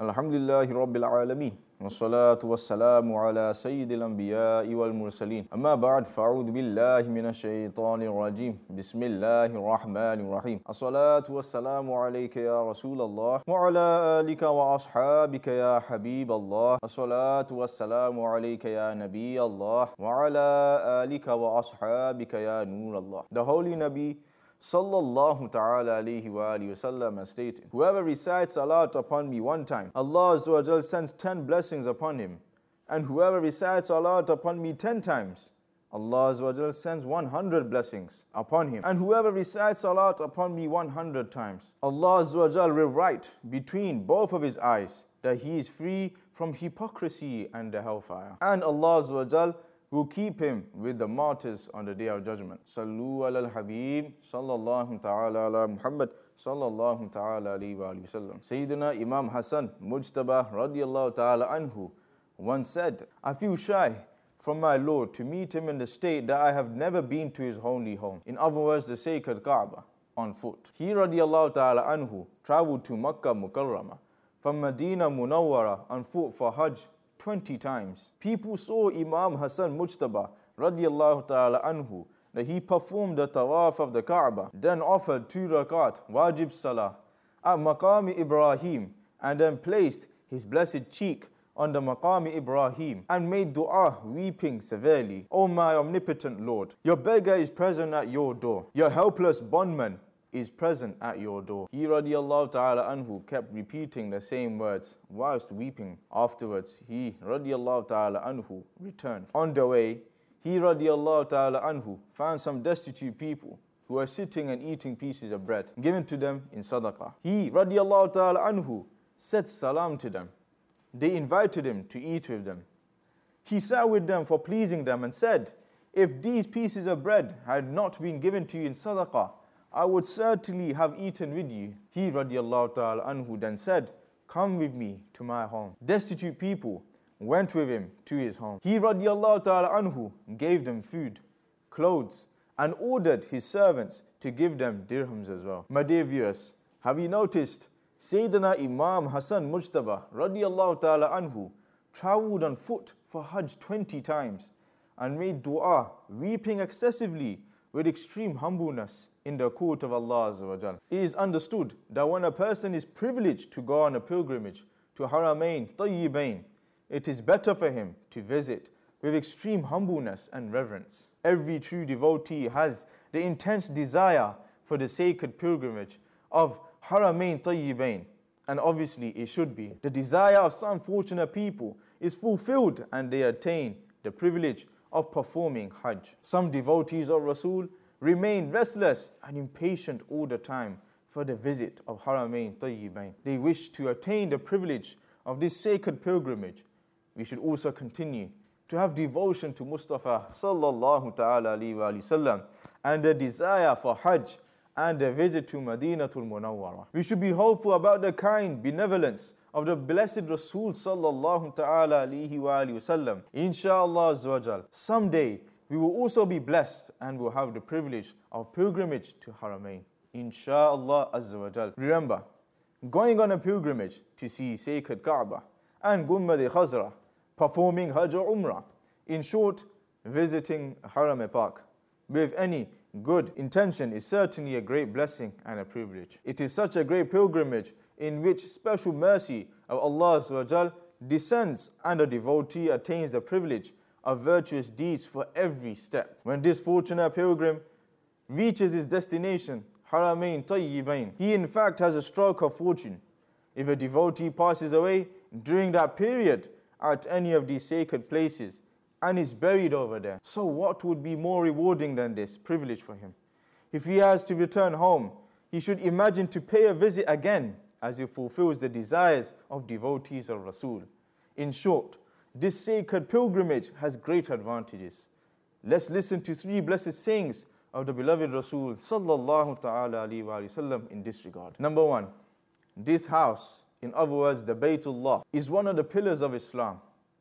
Alhamdulillahi Rabbil Alameen. Wassalatu wassalamu ala Sayyidil Anbiya'i wal Mursaleen. Amma ba'd, fa'udhu billahi minash shaitanir rajim. Bismillahir Rahmanir Rahim. As-salatu wassalamu alayka ya Rasulallah wa ala alika wa ashabika ya Habiballah. As-salatu wassalamu alayka ya Nabi Allah wa ala alika wa ashabika ya Nur Allah. The Holy Nabi Sallallahu ta'ala alayhi wa alihi wa sallam has stated, whoever recites salat upon me one time, Allah Azza wa Jal sends 10 blessings upon him. And whoever recites salat upon me 10 times, Allah Azza wa Jal sends 100 blessings upon him. And whoever recites salat upon me 100 times, Allah Azza wa Jal will write between both of his eyes that he is free from hypocrisy and the hellfire. And Allah Azza wa Jal will keep him with the martyrs on the day of judgment. Sallu ala al-Habib, sallallahu ta'ala ala Muhammad, sallallahu ta'ala alayhi wa sallam. Sayyidina Imam Hassan Mujtaba radiyallahu ta'ala anhu once said, I feel shy from my Lord to meet him in the state that I have never been to his holy home. In other words, the sacred Kaaba, on foot. He radiyallahu ta'ala anhu traveled to Makkah Mukarramah from Medina Munawwara on foot for Hajj 20 times. People saw Imam Hassan Mujtaba radiyallahu ta'ala anhu that he performed the tawaf of the Kaaba, then offered 2 rakat wajib salah at Maqam Ibrahim, and then placed his blessed cheek on the Maqam Ibrahim and made dua weeping severely. O my omnipotent Lord, your beggar is present at your door, your helpless bondman is present at your door. He radiyallahu ta'ala anhu kept repeating the same words whilst weeping. Afterwards, he radiyallahu ta'ala anhu returned. On the way, he radiyallahu ta'ala anhu found some destitute people who were sitting and eating pieces of bread given to them in sadaqah. He radiyallahu ta'ala anhu said salam to them. They invited him to eat with them. He sat with them for pleasing them and said, if these pieces of bread had not been given to you in sadaqah, I would certainly have eaten with you. He radiyallahu ta'ala anhu then said, come with me to my home. Destitute people went with him to his home. He radiyallahu ta'ala anhu gave them food, clothes, and ordered his servants to give them dirhams as well. My dear viewers, have you noticed Sayyidina Imam Hassan Mujtaba radiyallahu ta'ala anhu traveled on foot for Hajj 20 times and made dua, weeping excessively with extreme humbleness in the court of Allah Azza wa Jal. It is understood that when a person is privileged to go on a pilgrimage to Haramain Tayyibain, it is better for him to visit with extreme humbleness and reverence. Every true devotee has the intense desire for the sacred pilgrimage of Haramain Tayyibain, and obviously it should be. The desire of some fortunate people is fulfilled and they attain the privilege of performing Hajj. Some devotees of Rasul remain restless and impatient all the time for the visit of Haramain Tayyibain. They wish to attain the privilege of this sacred pilgrimage. We should also continue to have devotion to Mustafa sallallahu ta'ala alayhi wa sallam and the desire for Hajj and the visit to Madinatul Munawwara. We should be hopeful about the kind benevolence of the blessed Rasul sallallahu ta'ala alayhi wa sallam. Inshallah azza wa jal, someday we will also be blessed and will have the privilege of pilgrimage to Haramain. Inshallah azza wa jal. Remember, going on a pilgrimage to see sacred Kaaba and Gumbad Khazra, performing Hajj or Umrah, in short, visiting Haram Park with any good intention is certainly a great blessing and a privilege. It is such a great pilgrimage in which special mercy of Allah Azza wa Jal descends and a devotee attains the privilege of virtuous deeds for every step. When this fortunate pilgrim reaches his destination, Haramain Tayyibain, he in fact has a stroke of fortune. If a devotee passes away during that period at any of these sacred places and is buried over there, so what would be more rewarding than this privilege for him? If he has to return home, he should imagine to pay a visit again as he fulfills the desires of devotees of Rasul. In short, this sacred pilgrimage has great advantages. Let's listen to 3 blessed sayings of the beloved Rasul sallallahu ta'ala alayhi wa sallam in this regard. Number 1, this house, in other words the Baytullah, is one of the pillars of Islam.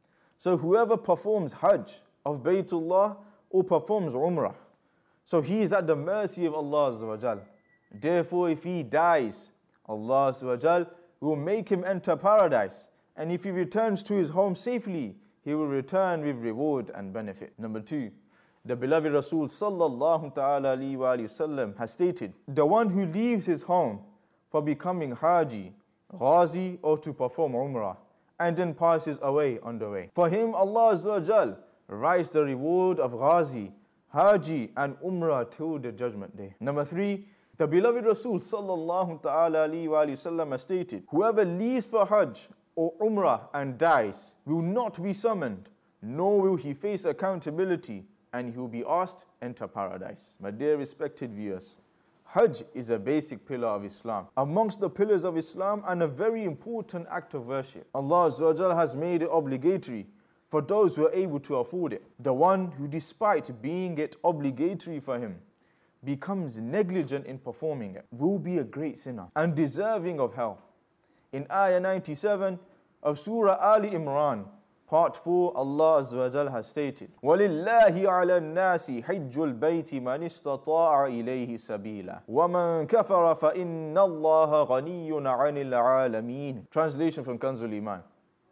So whoever performs Hajj of Baytullah or performs Umrah, so he is at the mercy of Allah Azza wa Jal. Therefore, if he dies, Allah Azza wa Jal we will make him enter paradise. And if he returns to his home safely, he will return with reward and benefit. Number 2, the beloved Rasul sallallahu ta'ala alayhi wa sallam has stated, the one who leaves his home for becoming Haji, Ghazi, or to perform Umrah, and then passes away on the way, for him Allah Azza wa Jal writes the reward of Ghazi, Haji, and Umrah till the judgment day. Number 3, the beloved Rasul sallallahu ta'ala alayhi wa sallam has stated, whoever leaves for Hajj or Umrah and dies will not be summoned, nor will he face accountability, and he will be asked enter paradise. My dear respected viewers, Hajj is a basic pillar of Islam, amongst the pillars of Islam, and a very important act of worship. Allah Azza wa Jal has made it obligatory for those who are able to afford it. The one who, despite being it obligatory for him, becomes negligent in performing it will be a great sinner and deserving of hell. In Ayah 97 of Surah Ali Imran, Part 4, Allah Azza wa Jal has stated, وَلِلَّهِ عَلَى النَّاسِ حِجُّ الْبَيْتِ مَنِ اسْتَطَاعَ إِلَيْهِ سَبِيلًا وَمَنْ كَفَرَ فَإِنَّ اللَّهَ غَنِيٌّ عَنِ الْعَالَمِينَ. Translation from Kanzul Iman.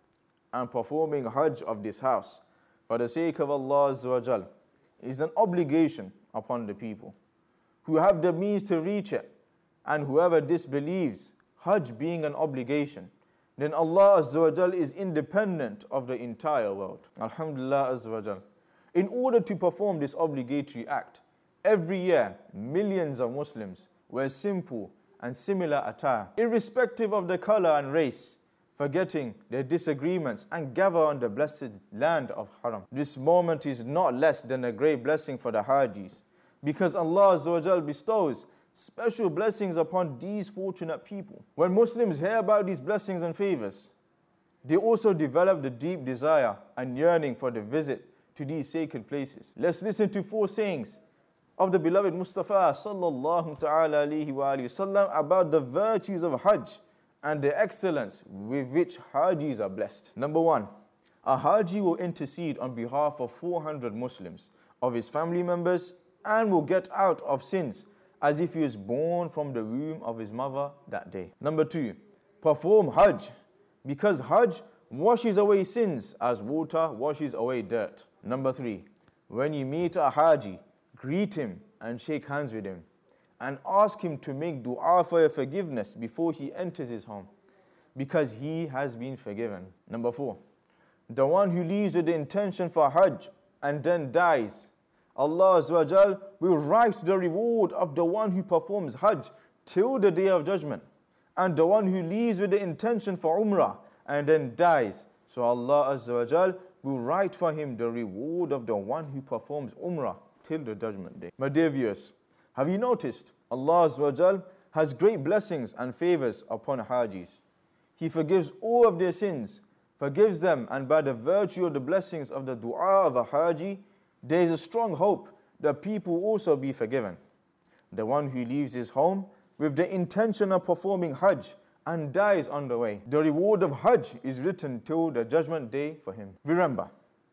And performing Hajj of this house for the sake of Allah Azza wa Jal is an obligation upon the people who have the means to reach it, and whoever disbelieves Hajj being an obligation, then Allah Azza wa Jal is independent of the entire world. Alhamdulillah Azza wa Jal. In order to perform this obligatory act, every year millions of Muslims wear simple and similar attire, irrespective of the color and race, forgetting their disagreements, and gather on the blessed land of Haram. This moment is not less than a great blessing for the Hajis, because Allah Azza wa Jal bestows special blessings upon these fortunate people. When Muslims hear about these blessings and favors, they also develop the deep desire and yearning for the visit to these sacred places. Let's listen to 4 sayings of the beloved Mustafa sallallahu ta'ala alayhi wa sallam about the virtues of Hajj and the excellence with which Hajis are blessed. Number 1, a Haji will intercede on behalf of 400 Muslims, of his family members, and will get out of sins as if he was born from the womb of his mother that day. Number 2, perform Hajj, because Hajj washes away sins as water washes away dirt. Number 3, when you meet a Haji, greet him and shake hands with him, and ask him to make dua for your forgiveness before he enters his home, because he has been forgiven. Number 4, the one who leaves with the intention for Hajj and then dies, Allah Azza wa Jal will write the reward of the one who performs Hajj till the day of judgment, and the one who leaves with the intention for Umrah and then dies, so Allah Azza wa Jal will write for him the reward of the one who performs Umrah till the judgment day. My dear viewers, have you noticed Allah Azza wa Jal has great blessings and favors upon Hajis? He forgives all of their sins, forgives them, and by the virtue of the blessings of the dua of a Haji, there is a strong hope that people will also be forgiven. The one who leaves his home with the intention of performing Hajj and dies on the way, the reward of Hajj is written till the judgment day for him. Remember,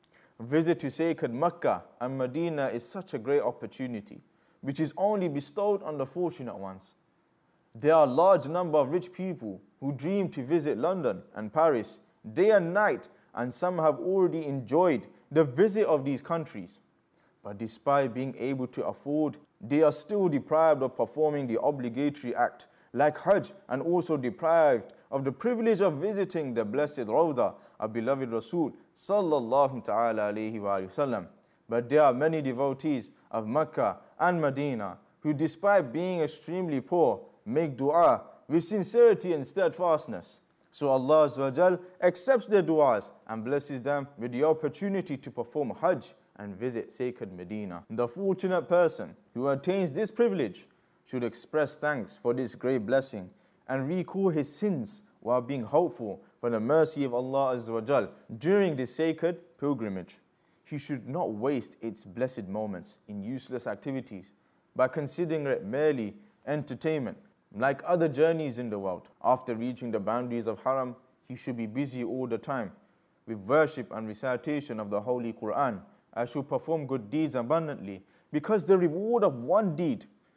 visit to sacred Mecca and Medina is such a great opportunity, which is only bestowed on the fortunate ones. There are a large number of rich people who dream to visit London and Paris day and night, and some have already enjoyed the visit of these countries. But despite being able to afford, they are still deprived of performing the obligatory act like Hajj, and also deprived of the privilege of visiting the blessed Rawda of beloved Rasul sallallahu ta'ala alayhi wa sallam. But there are many devotees of Mecca and Medina who, despite being extremely poor, make dua with sincerity and steadfastness. So Allah Azza wa Jal accepts their du'as and blesses them with the opportunity to perform Hajj and visit sacred Medina. The fortunate person who attains this privilege should express thanks for this great blessing and recall his sins while being hopeful for the mercy of Allah Azza wa Jal during this sacred pilgrimage. He should not waste its blessed moments in useless activities by considering it merely entertainment, like other journeys in the world. After reaching the boundaries of Haram, he should be busy all the time with worship and recitation of the Holy Quran, and should perform good deeds abundantly, because the reward of one deed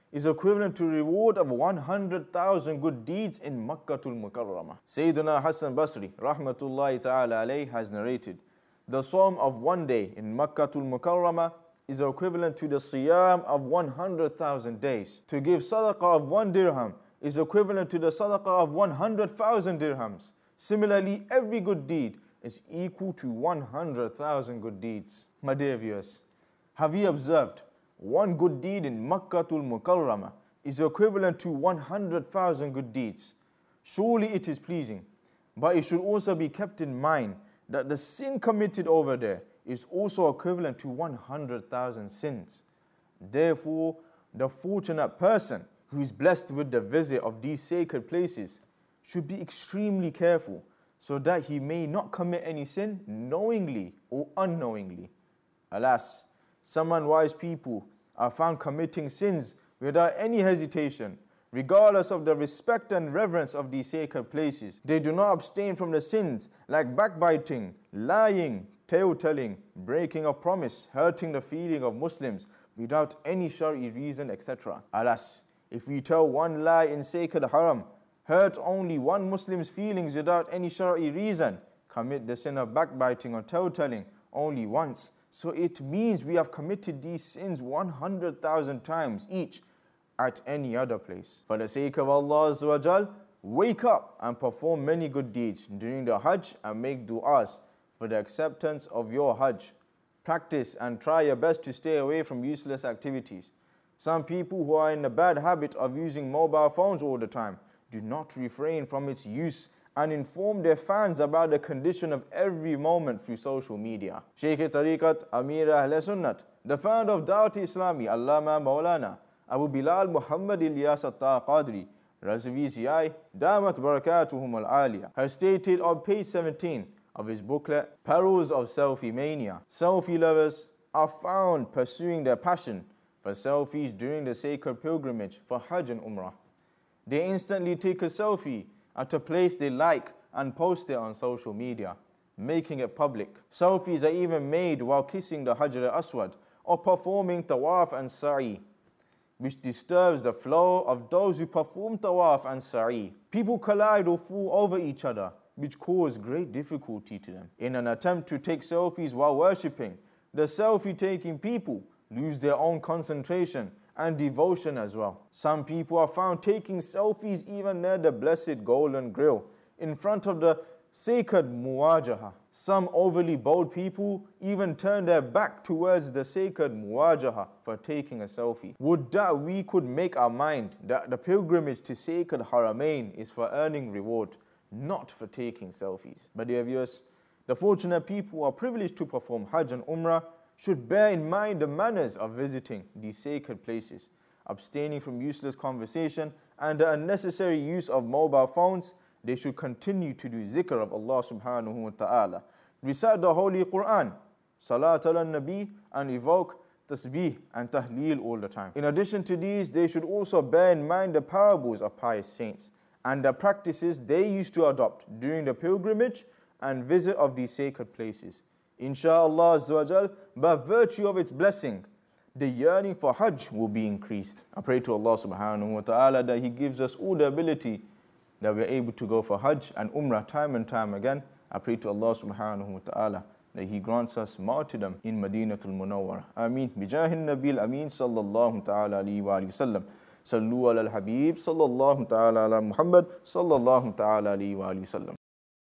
is equivalent to a reward of 100,000 good deeds in Makkatul Mukarramah. Sayyidina Hassan Basri, rahmatullahi ta'ala alayhi, has narrated, the Sawm of one day in Makkatul Mukarramah is equivalent to the Siyam of 100,000 days. To give Sadaqah of 1 dirham is equivalent to the Sadaqah of 100,000 dirhams. Similarly, every good deed is equal to 100,000 good deeds. My dear viewers, have you observed one good deed in Makkatul Mukarramah is equivalent to 100,000 good deeds? Surely it is pleasing, but it should also be kept in mind that the sin committed over there is also equivalent to 100,000 sins. Therefore, the fortunate person who is blessed with the visit of these sacred places should be extremely careful so that he may not commit any sin knowingly or unknowingly. Alas, some unwise people are found committing sins without any hesitation, regardless of the respect and reverence of these sacred places. They do not abstain from the sins like backbiting, lying, tale-telling, breaking of promise, hurting the feeling of Muslims without any Shari'i reason, etc. Alas, if we tell one lie in sacred haram, hurt only one Muslim's feelings without any Shari'i reason, commit the sin of backbiting or tale-telling only once, so it means we have committed these sins 100,000 times each at any other place. For the sake of Allah Azza wa Jal, wake up and perform many good deeds during the Hajj and make du'as for the acceptance of your Hajj. Practice and try your best to stay away from useless activities. Some people who are in the bad habit of using mobile phones all the time do not refrain from its use and inform their fans about the condition of every moment through social media. Shaykh Tariqat Amir Ahl Sunnat, the founder of Dawat Islami, Allama Maulana Abu Bilal Muhammad Ilyas At-Qadri, Razvi Ziyai, Damat Barakatuhum Al-Aliyah, has stated on page 17 of his booklet, Perils of Selfie Mania. Selfie lovers are found pursuing their passion for selfies during the sacred pilgrimage for Hajj and Umrah. They instantly take a selfie at a place they like and post it on social media, making it public. Selfies are even made while kissing the Hajar al-Aswad or performing tawaf and sa'i, which disturbs the flow of those who perform tawaf and sa'i. People collide or fall over each other, which cause great difficulty to them. In an attempt to take selfies while worshipping, the selfie-taking people lose their own concentration and devotion as well. Some people are found taking selfies even near the blessed golden grill, in front of the sacred muwajaha. Some overly bold people even turn their back towards the sacred muwajaha for taking a selfie. Would that we could make our mind that the pilgrimage to sacred Haramain is for earning reward, not for taking selfies. But dear viewers, the fortunate people who are privileged to perform Hajj and Umrah should bear in mind the manners of visiting these sacred places, abstaining from useless conversation and the unnecessary use of mobile phones. They should continue to do zikr of Allah subhanahu wa ta'ala, recite the Holy Quran, salat ala nabi, and evoke tasbih and tahleel all the time. In addition to these, they should also bear in mind the parables of pious saints and the practices they used to adopt during the pilgrimage and visit of these sacred places. Insha'Allah Azza wa Jal, by virtue of its blessing, the yearning for Hajj will be increased. I pray to Allah subhanahu wa ta'ala that He gives us all the ability that we are able to go for Hajj and Umrah time and time again. I pray to Allah subhanahu wa ta'ala that He grants us martyrdom in Madinatul Munawwara. Ameen. Bijahin Nabil Ameen sallallahu ta'ala alayhi wa sallam. Sallu ala al-Habib sallallahu ta'ala ala Muhammad sallallahu ta'ala alayhi wa sallam.